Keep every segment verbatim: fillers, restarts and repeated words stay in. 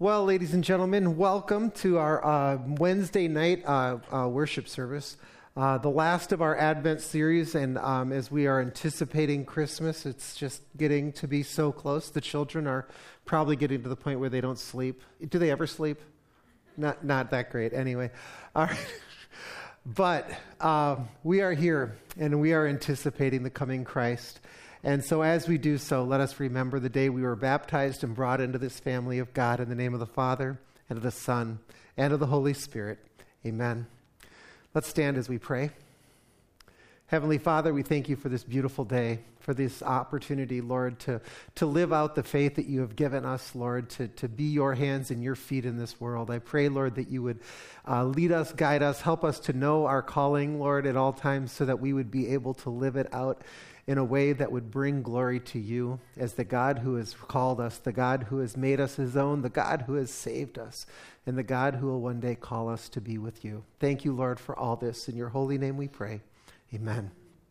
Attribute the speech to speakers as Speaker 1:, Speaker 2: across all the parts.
Speaker 1: Well, ladies and gentlemen, welcome to our uh, Wednesday night uh, uh, worship service, uh, the last of our Advent series. And um, as we are anticipating Christmas, it's just getting to be so close. The children are probably getting to the point where they don't sleep. Do they ever sleep? Not, not that great. Anyway, all right. But um, we are here, and we are anticipating the coming Christ. And so as we do so, let us remember the day we were baptized and brought into this family of God in the name of the Father, and of the Son, and of the Holy Spirit. Amen. Let's stand as we pray. Heavenly Father, we thank you for this beautiful day, for this opportunity, Lord, to, to live out the faith that you have given us, Lord, to, to be your hands and your feet in this world. I pray, Lord, that you would uh, lead us, guide us, help us to know our calling, Lord, at all times so that we would be able to live it out in a way that would bring glory to you as the God who has called us, the God who has made us his own, the God who has saved us, and the God who will one day call us to be with you. Thank you, Lord, for all this. In your holy name we pray. Amen.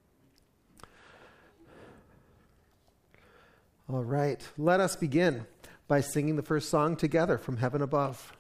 Speaker 1: All right, let us begin by singing the first song together from Heaven Above.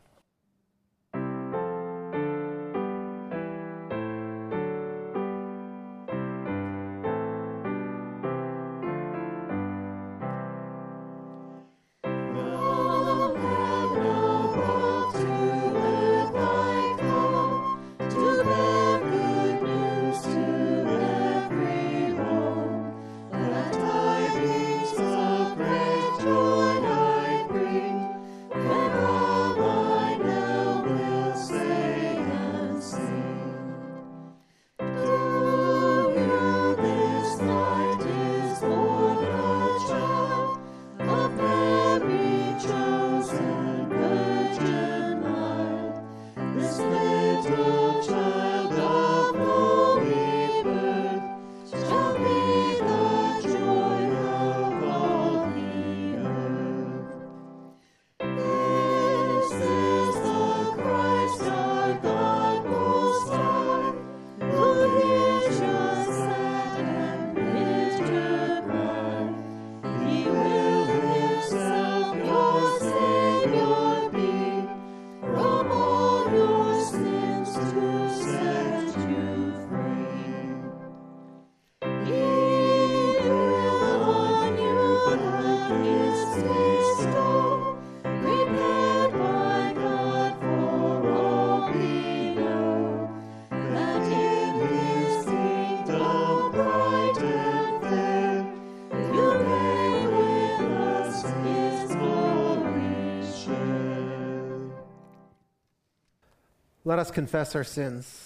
Speaker 1: Let us confess our sins.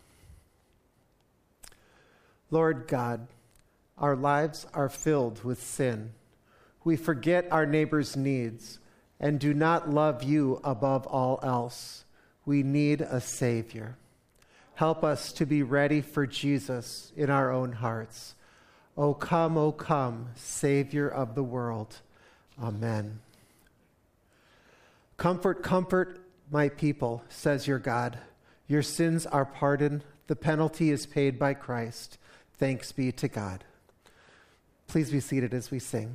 Speaker 1: Lord God, our lives are filled with sin. We forget our neighbor's needs and do not love you above all else. We need a Savior. Help us to be ready for Jesus in our own hearts. O come, O come, Savior of the world. Amen. Comfort, comfort, my people, says your God. Your sins are pardoned. The penalty is paid by Christ. Thanks be to God. Please be seated as we sing.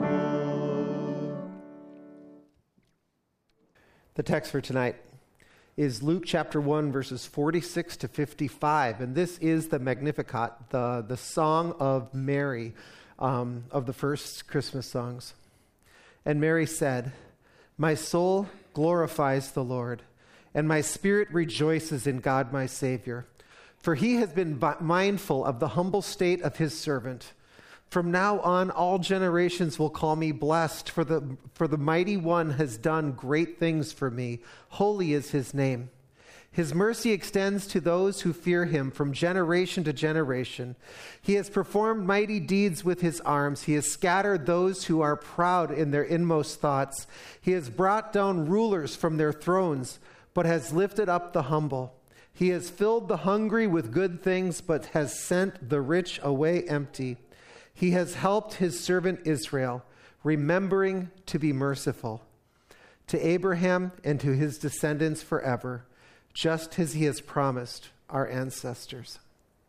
Speaker 1: The text for tonight is Luke chapter one, verses forty-six to fifty-five. And this is the Magnificat, the, the song of Mary, um, of the first Christmas songs. And Mary said, "My soul glorifies the Lord, and my spirit rejoices in God my Savior. For he has been mindful of the humble state of his servant. From now on, all generations will call me blessed, for the, for the mighty one has done great things for me. Holy is his name. His mercy extends to those who fear him from generation to generation. He has performed mighty deeds with his arms. He has scattered those who are proud in their inmost thoughts. He has brought down rulers from their thrones, but has lifted up the humble. He has filled the hungry with good things, but has sent the rich away empty. He has helped his servant Israel, remembering to be merciful to Abraham and to his descendants forever, just as he has promised our ancestors."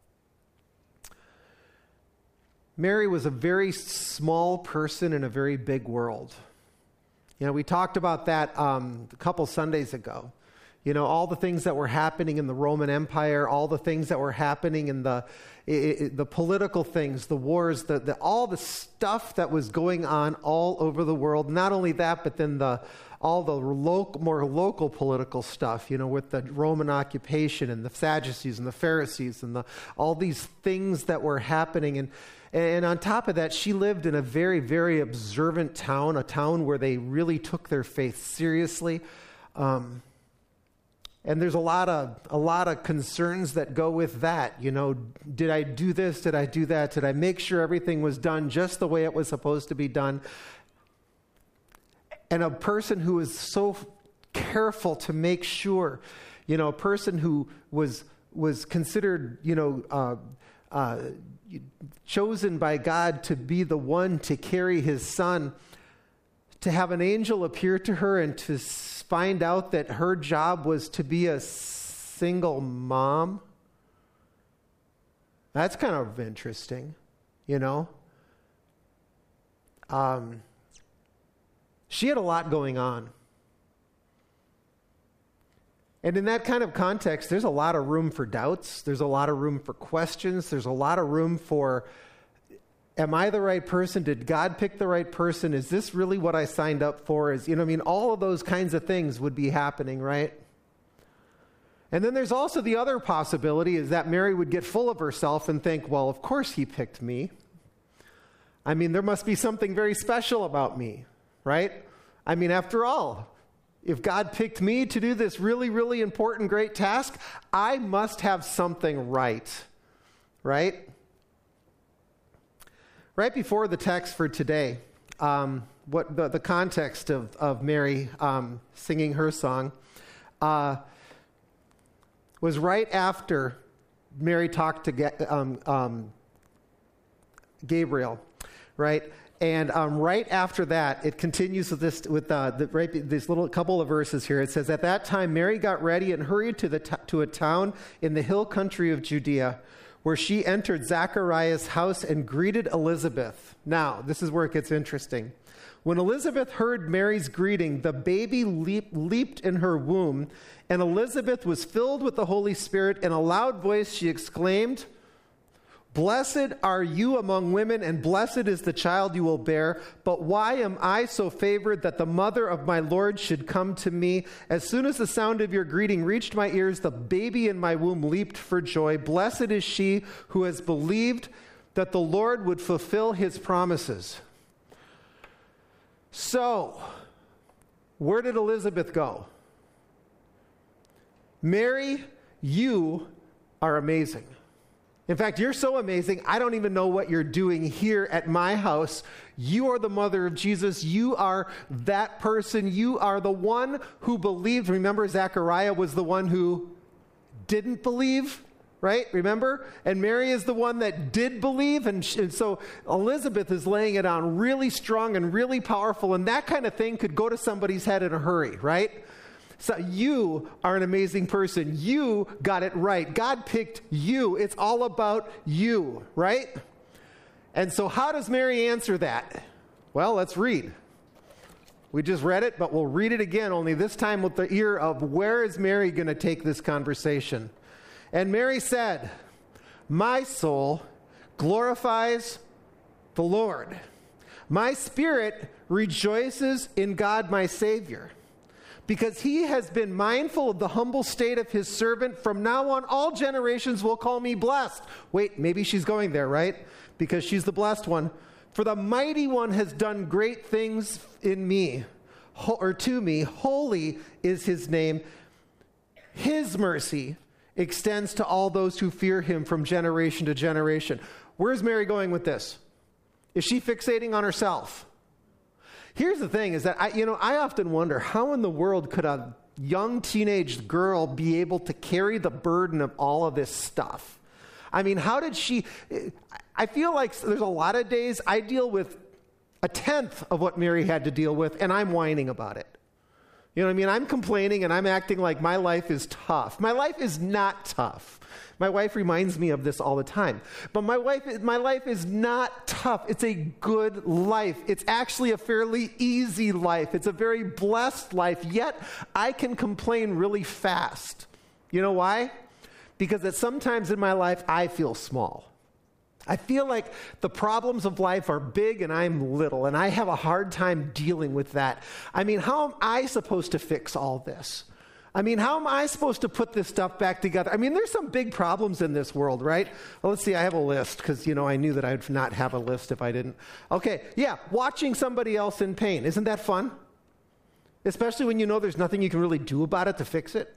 Speaker 1: Mary was a very small person in a very big world. You know, we talked about that um, a couple Sundays ago. You know, all the things that were happening in the Roman Empire, all the things that were happening in the it, it, the political things, the wars, the, the all the stuff that was going on all over the world. Not only that, but then the all the local, more local political stuff, you know, with the Roman occupation and the Sadducees and the Pharisees and the all these things that were happening. And and on top of that, she lived in a very, very observant town, a town where they really took their faith seriously. Um, And there's a lot of a lot of concerns that go with that. You know, did I do this? Did I do that? Did I make sure everything was done just the way it was supposed to be done? And a person who is so careful to make sure, you know, a person who was was considered, you know, uh, uh, chosen by God to be the one to carry his son, to have an angel appear to her and to find out that her job was to be a single mom. That's kind of interesting, you know. Um, she had a lot going on. And in that kind of context, there's a lot of room for doubts. There's a lot of room for questions. There's a lot of room for, am I the right person? Did God pick the right person? Is this really what I signed up for? Is, you know, I mean, all of those kinds of things would be happening, right? And then there's also the other possibility is that Mary would get full of herself and think, well, of course he picked me. I mean, there must be something very special about me, right? I mean, after all, if God picked me to do this really, really important, great task, I must have something right, right? Right before the text for today, um, what the, the context of, of Mary um, singing her song uh, was right after Mary talked to Ga- um, um, Gabriel, right? And um, right after that, it continues with this, with uh, the, right, this little couple of verses here. It says, "At that time, Mary got ready and hurried to the t- to a town in the hill country of Judea, where she entered Zachariah's house and greeted Elizabeth." Now, this is where it gets interesting. When Elizabeth heard Mary's greeting, the baby leap, leaped in her womb, and Elizabeth was filled with the Holy Spirit. In a loud voice, she exclaimed, "Blessed are you among women, and blessed is the child you will bear. But why am I so favored that the mother of my Lord should come to me? As soon as the sound of your greeting reached my ears, the baby in my womb leaped for joy. Blessed is she who has believed that the Lord would fulfill his promises." So, where did Elizabeth go? Mary, you are amazing. In fact, you're so amazing, I don't even know what you're doing here at my house. You are the mother of Jesus. You are that person. You are the one who believed. Remember, Zechariah was the one who didn't believe, right? Remember? And Mary is the one that did believe. And, sh- and so Elizabeth is laying it on really strong and really powerful. And that kind of thing could go to somebody's head in a hurry, right? So you are an amazing person. You got it right. God picked you. It's all about you, right? And so how does Mary answer that? Well, let's read. We just read it, but we'll read it again, only this time with the ear of where is Mary going to take this conversation. And Mary said, my soul glorifies the Lord. My spirit rejoices in God my Savior, because he has been mindful of the humble state of his servant. From now on, all generations will call me blessed. Wait, maybe she's going there, right? Because she's the blessed one. For the mighty one has done great things in me, or to me. Holy is his name. His mercy extends to all those who fear him from generation to generation. Where's Mary going with this? Is she fixating on herself? Here's the thing, is that I, you know, I often wonder, how in the world could a young teenage girl be able to carry the burden of all of this stuff? I mean, how did she... I feel like there's a lot of days I deal with a tenth of what Mary had to deal with, and I'm whining about it. You know what I mean? I'm complaining, and I'm acting like my life is tough. My life is not tough. My wife reminds me of this all the time. But my wife, my life is not tough. It's a good life. It's actually a fairly easy life. It's a very blessed life. Yet, I can complain really fast. You know why? Because at sometimes in my life, I feel small. I feel like the problems of life are big and I'm little, and I have a hard time dealing with that. I mean, how am I supposed to fix all this? I mean, how am I supposed to put this stuff back together? I mean, there's some big problems in this world, right? Well, let's see, I have a list because, you know, I knew that I'd not have a list if I didn't. Okay, yeah, watching somebody else in pain. Isn't that fun? Especially when you know there's nothing you can really do about it to fix it.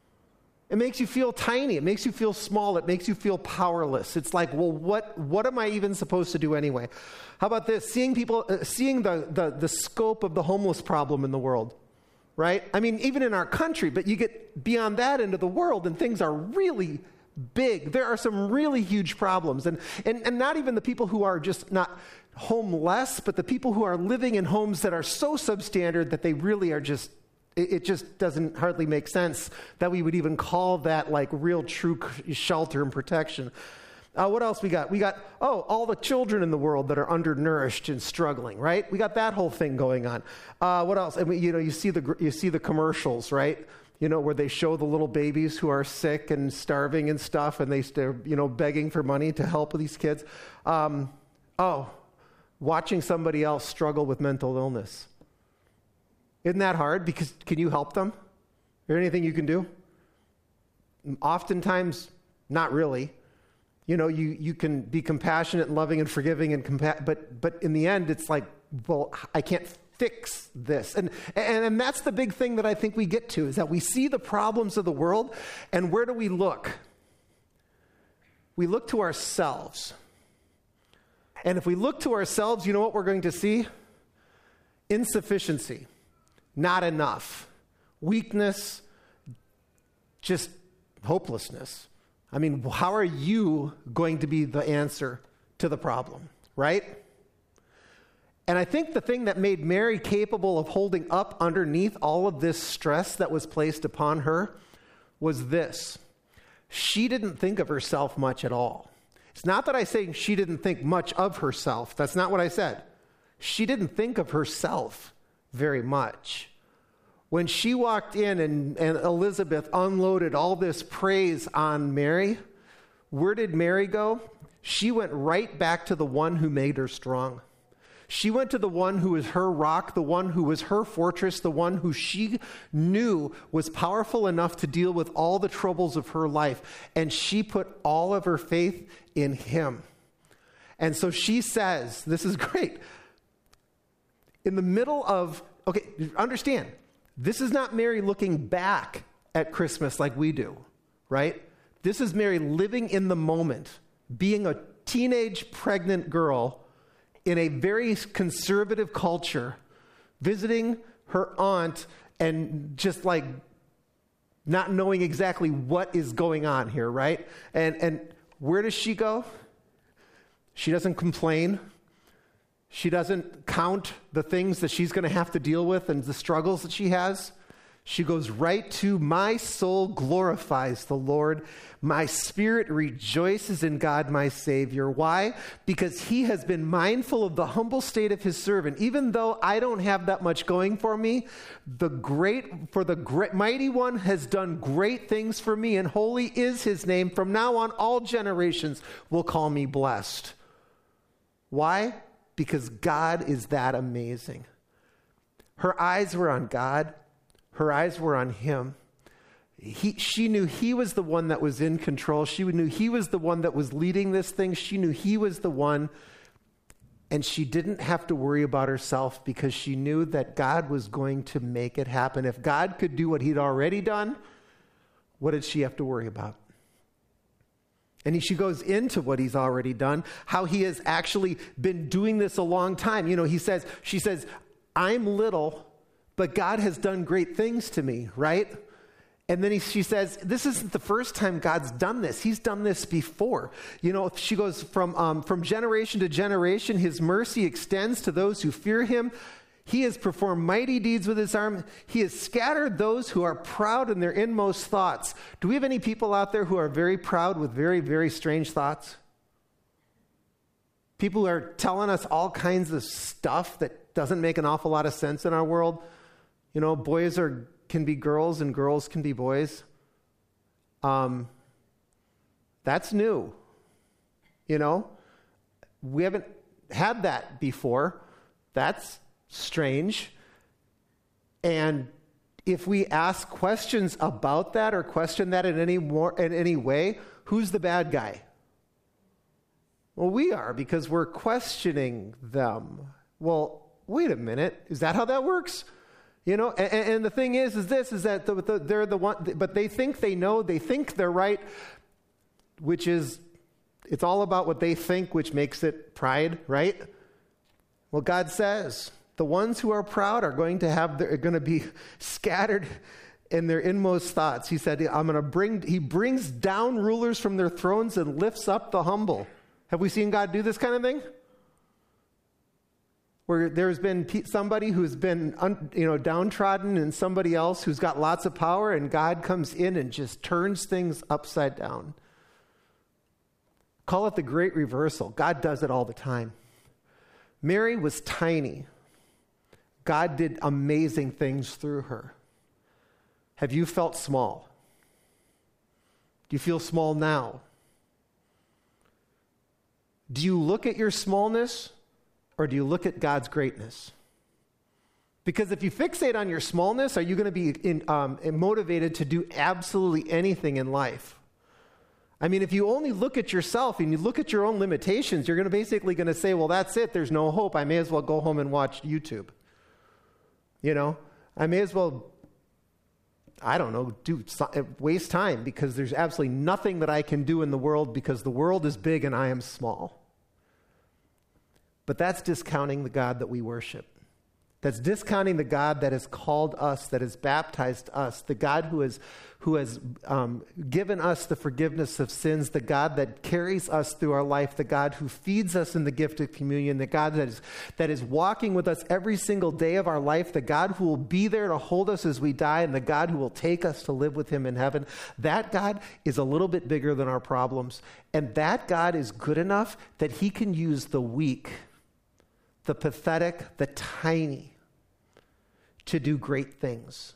Speaker 1: It makes you feel tiny. It makes you feel small. It makes you feel powerless. It's like, well, what what am I even supposed to do anyway? How about this? Seeing people, uh, seeing the, the the scope of the homeless problem in the world, right? I mean, even in our country, but you get beyond that into the world and things are really big. There are some really huge problems. And, and, and not even the people who are just not homeless, but the people who are living in homes that are so substandard that they really are just, it just doesn't hardly make sense that we would even call that like real true shelter and protection. Uh, what else we got? We got, oh, all the children in the world that are undernourished and struggling, right? We got that whole thing going on. Uh, what else? I mean, you know, you see the you see the commercials, right? You know, where they show the little babies who are sick and starving and stuff, and they they're you know begging for money to help these kids. Um, oh, watching somebody else struggle with mental illness. Isn't that hard? Because can you help them? Is there anything you can do? Oftentimes, not really. You know, you, you can be compassionate and loving and forgiving, and compa- but but in the end, it's like, well, I can't fix this. And, and and that's the big thing that I think we get to, is that we see the problems of the world, and where do we look? We look to ourselves. And if we look to ourselves, you know what we're going to see? Insufficiency. Not enough. Weakness, just hopelessness. I mean, how are you going to be the answer to the problem, right? And I think the thing that made Mary capable of holding up underneath all of this stress that was placed upon her was this. She didn't think of herself much at all. It's not that I say she didn't think much of herself. That's not what I said. She didn't think of herself very much. When she walked in and, and Elizabeth unloaded all this praise on Mary, where did Mary go? She went right back to the one who made her strong. She went to the one who was her rock, the one who was her fortress, the one who she knew was powerful enough to deal with all the troubles of her life. And she put all of her faith in him. And so she says, this is great. In the middle of, okay, understand, this is not Mary looking back at Christmas like we do, right? This is Mary living in the moment, being a teenage pregnant girl in a very conservative culture, visiting her aunt and just like not knowing exactly what is going on here, right? And and where does she go? She doesn't complain. She doesn't count the things that she's going to have to deal with and the struggles that she has. She goes right to, my soul glorifies the Lord. My spirit rejoices in God, my Savior. Why? Because he has been mindful of the humble state of his servant. Even though I don't have that much going for me, the great, for the great, mighty one has done great things for me, and holy is his name. From now on, all generations will call me blessed. Why? Because God is that amazing. Her eyes were on God. Her eyes were on him. He, she knew he was the one that was in control. She knew he was the one that was leading this thing. She knew he was the one. And she didn't have to worry about herself because she knew that God was going to make it happen. If God could do what he'd already done, what did she have to worry about? And he, she goes into what he's already done, how he has actually been doing this a long time. You know, he says, she says, I'm little, but God has done great things to me, right? And then he, she says, this isn't the first time God's done this. He's done this before. You know, she goes from, um, from generation to generation, his mercy extends to those who fear him. He has performed mighty deeds with his arm. He has scattered those who are proud in their inmost thoughts. Do we have any people out there who are very proud with very, very strange thoughts? People who are telling us all kinds of stuff that doesn't make an awful lot of sense in our world. You know, boys are can be girls and girls can be boys. Um, that's new. You know, we haven't had that before. That's strange. And if we ask questions about that or question that in any more in any way, who's the bad guy? Well, we are, because we're questioning them. Well, wait a minute. Is that how that works? You know, and, and the thing is, is this, is that the, the, they're the one, but they think they know, they think they're right, which is, it's all about what they think, which makes it pride, right? Well, God says, the ones who are proud are going to have, they're going to be scattered in their inmost thoughts. He said, I'm going to bring, he brings down rulers from their thrones and lifts up the humble. Have we seen God do this kind of thing? Where there's been somebody who's been, you know, downtrodden and somebody else who's got lots of power, and God comes in and just turns things upside down. Call it the great reversal. God does it all the time. Mary was tiny. God did amazing things through her. Have you felt small? Do you feel small now? Do you look at your smallness, or do you look at God's greatness? Because if you fixate on your smallness, are you going to be in, um, motivated to do absolutely anything in life? I mean, if you only look at yourself and you look at your own limitations, you're going to basically going to say, well, that's it. There's no hope. I may as well go home and watch YouTube. You know, I may as well, I don't know, do waste time, because there's absolutely nothing that I can do in the world because the world is big and I am small. But that's discounting the God that we worship. That's discounting the God that has called us, that has baptized us, the God who has, who has um, given us the forgiveness of sins, the God that carries us through our life, the God who feeds us in the gift of communion, the God that is, that is walking with us every single day of our life, the God who will be there to hold us as we die, and the God who will take us to live with him in heaven. That God is a little bit bigger than our problems. And that God is good enough that he can use the weak, the pathetic, the tiny, to do great things.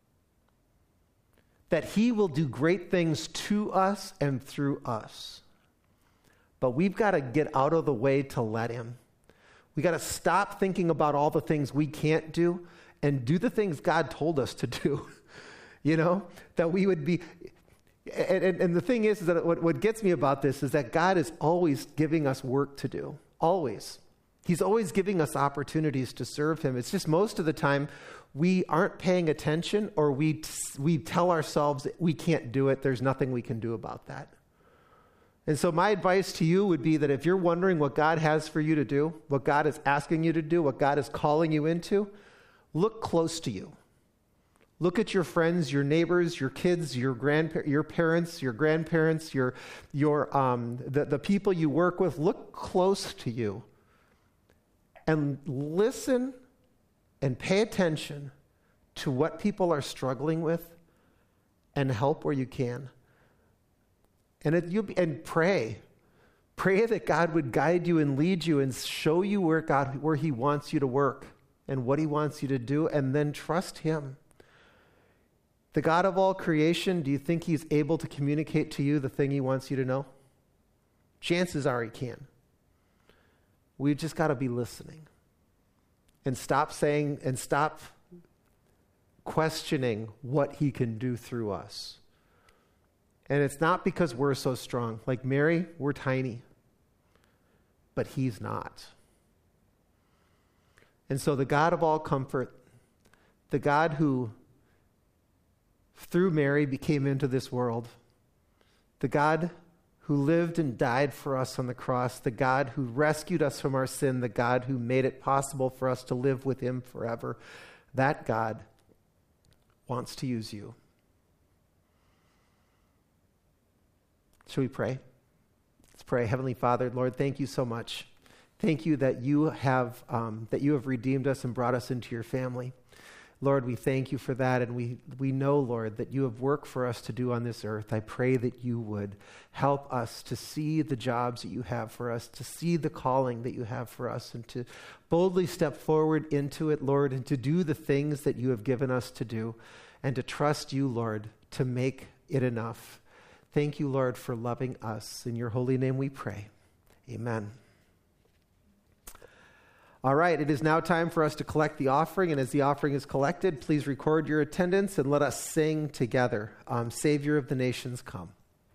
Speaker 1: That he will do great things to us and through us. But we've got to get out of the way to let him. We got to stop thinking about all the things we can't do and do the things God told us to do. You know, that we would be... And, and, and the thing is, is that what, what gets me about this is that God is always giving us work to do. Always. He's always giving us opportunities to serve him. It's just most of the time we aren't paying attention, or we we tell ourselves we can't do it. There's nothing we can do about that. And so my advice to you would be that if you're wondering what God has for you to do, what God is asking you to do, what God is calling you into, look close to you. Look at your friends, your neighbors, your kids, your grandpa- your parents, your grandparents, your your um, the, the people you work with. Look close to you. And listen and pay attention to what people are struggling with and help where you can. And it, you'll be, and pray. Pray that God would guide you and lead you and show you where God, where he wants you to work and what he wants you to do, and then trust him. The God of all creation, do you think he's able to communicate to you the thing he wants you to know? Chances are he can. We've just got to be listening and stop saying and stop questioning what he can do through us. And it's not because we're so strong. Like Mary, we're tiny, but he's not. And so the God of all comfort, the God who through Mary became into this world, the God who lived and died for us on the cross, the God who rescued us from our sin, the God who made it possible for us to live with him forever, that God wants to use you. Shall we pray? Let's pray. Heavenly Father, Lord, thank you so much. Thank you that you have um, that you have redeemed us and brought us into your family. Lord, we thank you for that, and we, we know, Lord, that you have work for us to do on this earth. I pray that you would help us to see the jobs that you have for us, to see the calling that you have for us, and to boldly step forward into it, Lord, and to do the things that you have given us to do, and to trust you, Lord, to make it enough. Thank you, Lord, for loving us. In your holy name we pray. Amen. All right, it is now time for us to collect the offering, and as the offering is collected, please record your attendance and let us sing together, um, Savior of the Nations, Come.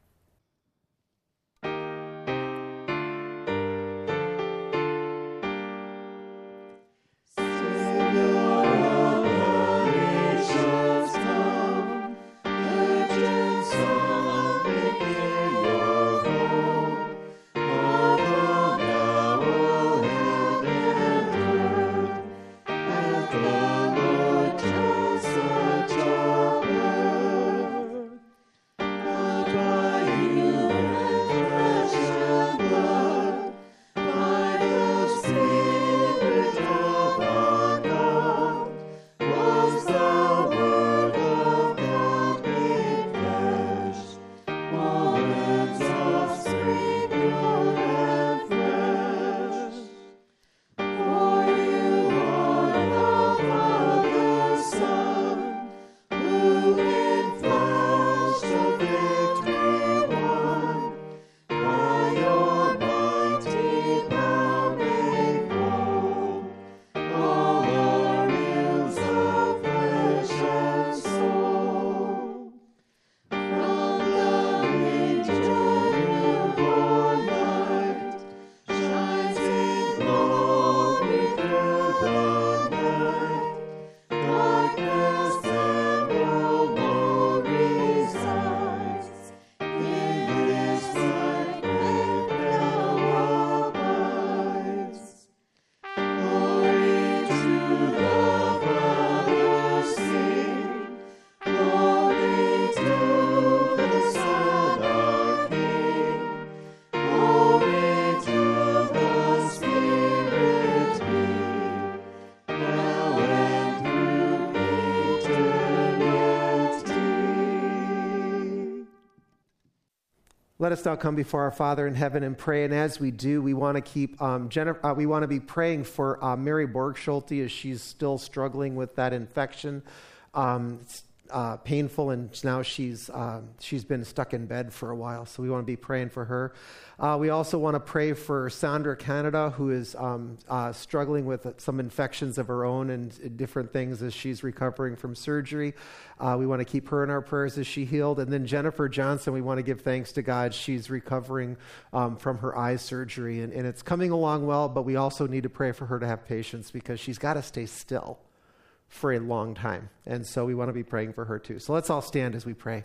Speaker 1: Let us now come before our Father in heaven and pray. And as we do, we want to keep um, Jennifer, uh, we want to be praying for uh, Mary Borgschulte as she's still struggling with that infection. Um, it's uh, painful, and now she's uh, she's been stuck in bed for a while. So we want to be praying for her. Uh, we also want to pray for Sandra Canada, who is um, uh, struggling with some infections of her own and different things as she's recovering from surgery. Uh, we want to keep her in our prayers as she healed. And then Jennifer Johnson, we want to give thanks to God. She's recovering um, from her eye surgery, and, and it's coming along well, but we also need to pray for her to have patience because she's got to stay still for a long time. And so we want to be praying for her too. So let's all stand as we pray.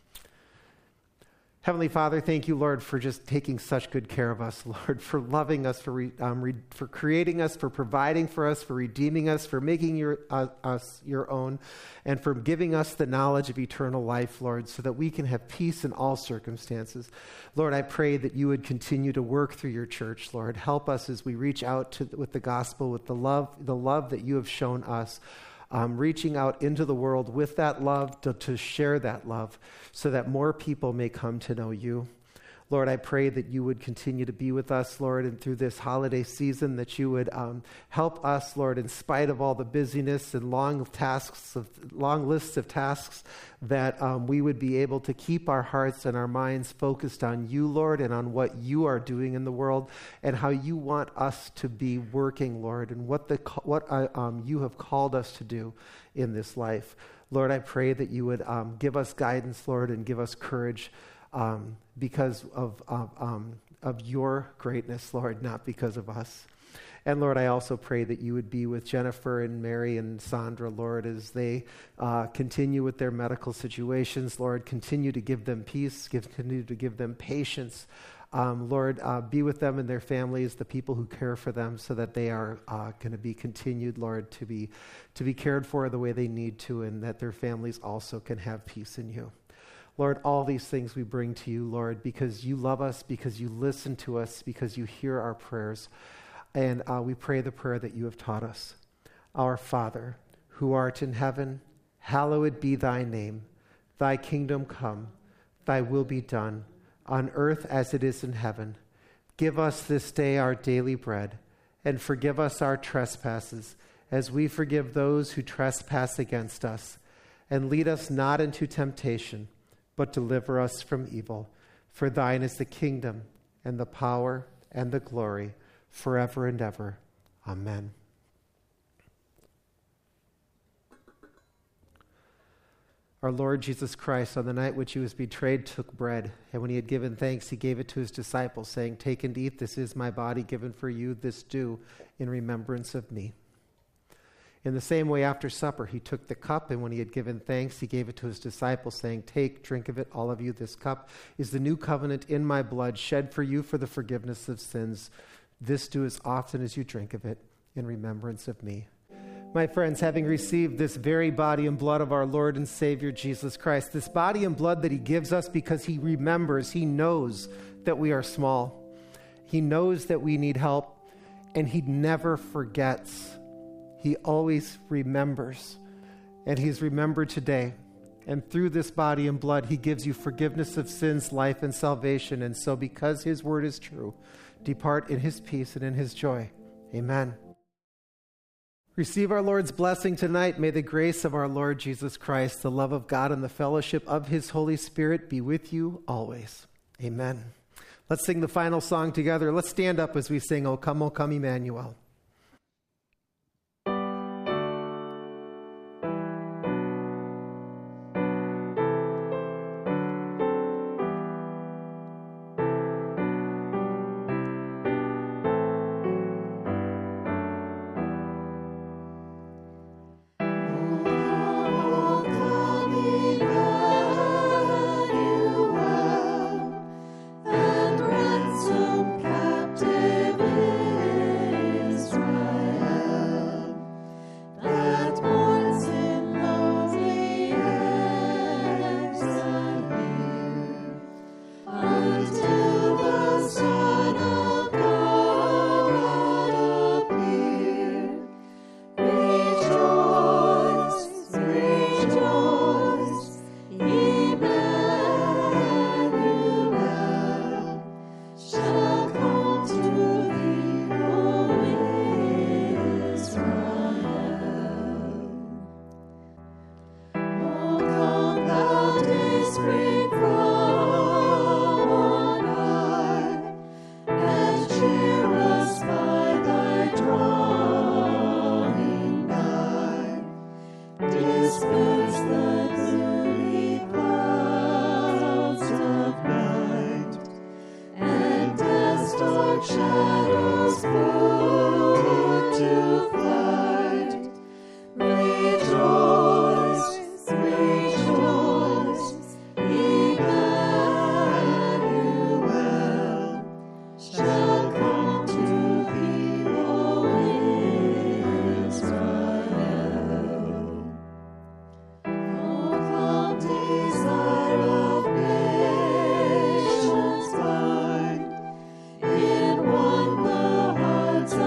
Speaker 1: Heavenly Father, thank you, Lord, for just taking such good care of us, Lord, for loving us, for re, um, re, for creating us, for providing for us, for redeeming us, for making your, uh, us your own, and for giving us the knowledge of eternal life, Lord, so that we can have peace in all circumstances. Lord, I pray that you would continue to work through your church, Lord. Help us as we reach out to, with the gospel, with the love, the love that you have shown us. um, reaching out into the world with that love to, to share that love so that more people may come to know you. Lord, I pray that you would continue to be with us, Lord, and through this holiday season, that you would um, help us, Lord, in spite of all the busyness and long tasks, of, long lists of tasks, that um, we would be able to keep our hearts and our minds focused on you, Lord, and on what you are doing in the world and how you want us to be working, Lord, and what the what uh, um, you have called us to do in this life. Lord, I pray that you would um, give us guidance, Lord, and give us courage. Um, because of, of, um, of your greatness, Lord, not because of us. And Lord, I also pray that you would be with Jennifer and Mary and Sandra, Lord, as they uh, continue with their medical situations. Lord, continue to give them peace, give, continue to give them patience. Um, Lord, uh, be with them and their families, the people who care for them, so that they are uh, going to be continued, Lord, to be to be cared for the way they need to, and that their families also can have peace in you. Lord, all these things we bring to you, Lord, because you love us, because you listen to us, because you hear our prayers. And uh, we pray the prayer that you have taught us. Our Father, who art in heaven, hallowed be thy name. Thy kingdom come, thy will be done, on earth as it is in heaven. Give us this day our daily bread, and forgive us our trespasses, as we forgive those who trespass against us. And lead us not into temptation, but deliver us from evil. For thine is the kingdom, and the power, and the glory, forever and ever. Amen. Our Lord Jesus Christ, on the night which he was betrayed, took bread, and when he had given thanks, he gave it to his disciples, saying, "Take and eat, this is my body given for you. This do in remembrance of me." In the same way, after supper, he took the cup, and when he had given thanks, he gave it to his disciples, saying, "Take, drink of it, all of you. This cup is the new covenant in my blood, shed for you for the forgiveness of sins. This do as often as you drink of it in remembrance of me." My friends, having received this very body and blood of our Lord and Savior Jesus Christ, this body and blood that he gives us because he remembers, he knows that we are small. He knows that we need help, and he never forgets. He always remembers, and he's remembered today. And through this body and blood, he gives you forgiveness of sins, life, and salvation. And so because his word is true, depart in his peace and in his joy. Amen. Receive our Lord's blessing tonight. May the grace of our Lord Jesus Christ, the love of God, and the fellowship of his Holy Spirit be with you always. Amen. Let's sing the final song together. Let's stand up as we sing, "O Come, O Come, Emmanuel."
Speaker 2: In one the hearts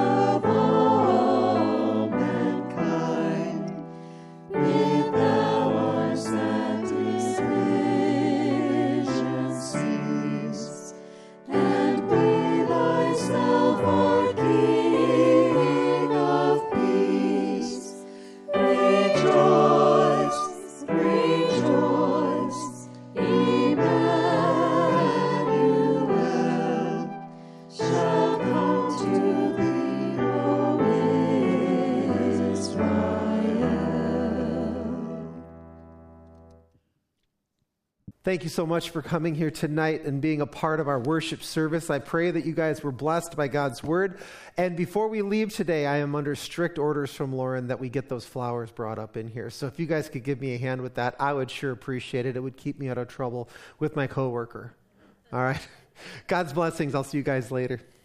Speaker 1: Thank you so much for coming here tonight and being a part of our worship service. I pray that you guys were blessed by God's word. And before we leave today, I am under strict orders from Lauren that we get those flowers brought up in here. So if you guys could give me a hand with that, I would sure appreciate it. It would keep me out of trouble with my coworker. All right. God's blessings. I'll see you guys later.